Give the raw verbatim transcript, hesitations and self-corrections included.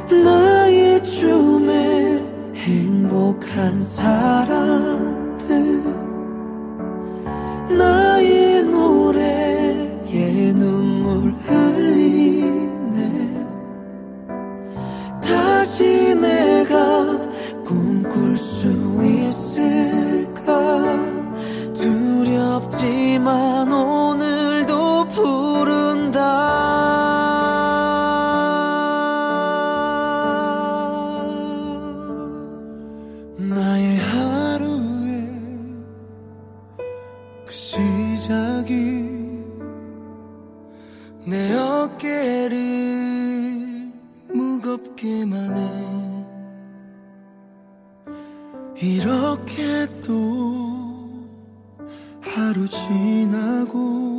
나의 춤에 행복한 사람들, 나의 노래에 눈물 흘리네. 다시 내가 꿈꿀 수 있을까? 두렵지만 오늘도 부른다. 나의 하루에 그 시작이 내 어깨를 무겁게만 해. 이렇게 또 하루 지나고